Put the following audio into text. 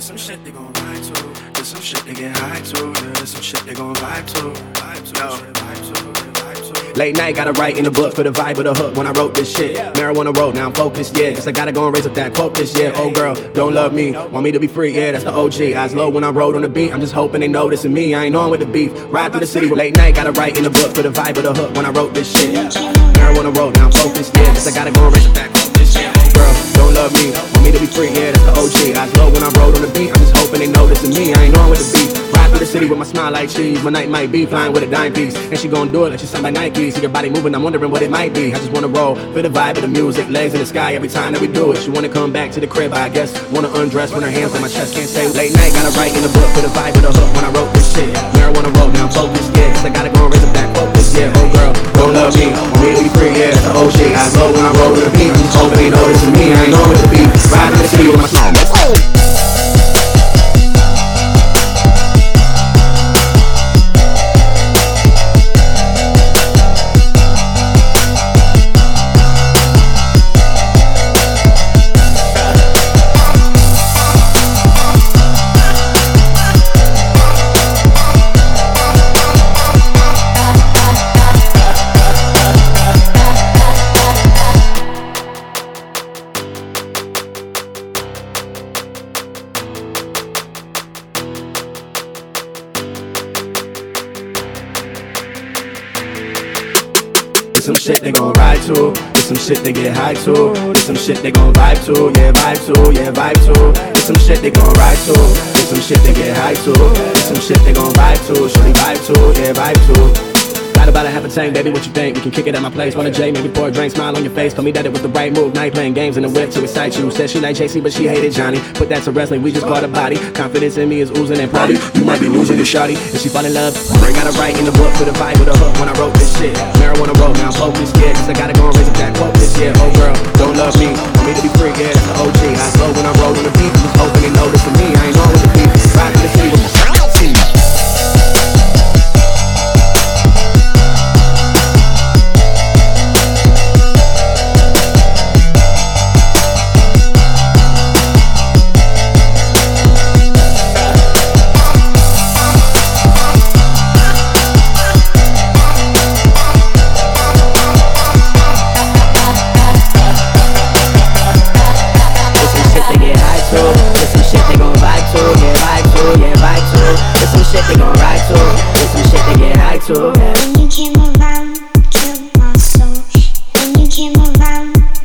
There's some shit they gon' ride to. There's some shit they get high to. Yeah, there's some shit they gon' vibe to. Vibe to, no. Vibe to, vibe to. Late night, gotta write in the book for the vibe of the hook when I wrote this shit. Marijuana road, now I'm focused, yeah. Guess I gotta go and raise up that quote this year. Oh girl, don't love me, want me to be free, yeah, that's the OG. Eyes low when I rode on the beat, I'm just hoping they noticing me. I ain't on with the beef. Ride through the city with late night, gotta write in the book for the vibe of the hook when I wrote this shit. Marijuana road, now I'm focused, yeah. Guess I gotta go and raise up that quote this year. Oh girl, don't love me, want me to be free, yeah, that's the OG. Eyes low when I rode on the beat, I'm just hoping they noticing me. I ain't on with the beef. Ride through the city with my smile like cheese. My night might be flying with a dime piece, and she gon' do it like she signed by Nike. See your body moving, I'm wondering what it might be. I just wanna roll, feel the vibe of the music, legs in the sky every time that we do it. She wanna come back to the crib, I guess. Wanna undress when her hands on my chest, can't say late night. Gotta write in the book for the vibe of the hook when I wrote this shit. Marijuana road, now I'm focused, yeah. Cause I gotta go and raise up that focus, yeah. Oh girl, don't love me, want me to be free, yeah. That's the OG. I know when I roll with the beat, I'm just hoping they noticing me. I ain't on with the beat. Ride through the city with my song. Some shit they gon' ride to, there's some shit they get high to, there's some shit they gon' vibe to, yeah, vibe to, yeah, vibe to. There's some shit they gon' ride to, there's some shit they get high to, there's some shit they gon' vibe to, surely vibe to, yeah, vibe to. Got about a half a tank, baby, what you think? We can kick it at my place. Want a J, maybe pour a drink, smile on your face. Told me that it was the right move, night playing games in the whip to excite you. Said she liked JC, but she hated Johnny. Put that to wrestling, we just caught a body. Confidence in me is oozing and probably you might be losing this shawty. If she fall in love, I gotta write in the book for the vibe of the hook when I wrote this shit. Marijuana road, now I'm focused, yeah. Cause I gotta go and raise up that quote this year. Oh girl, don't love me, want me to be free, yeah, that's the OG. I slow when I roll on the beat, just hoping they notice for me. I ain't on with the beat. Riding the city with my team. When you came around, killed my soul. When you came around.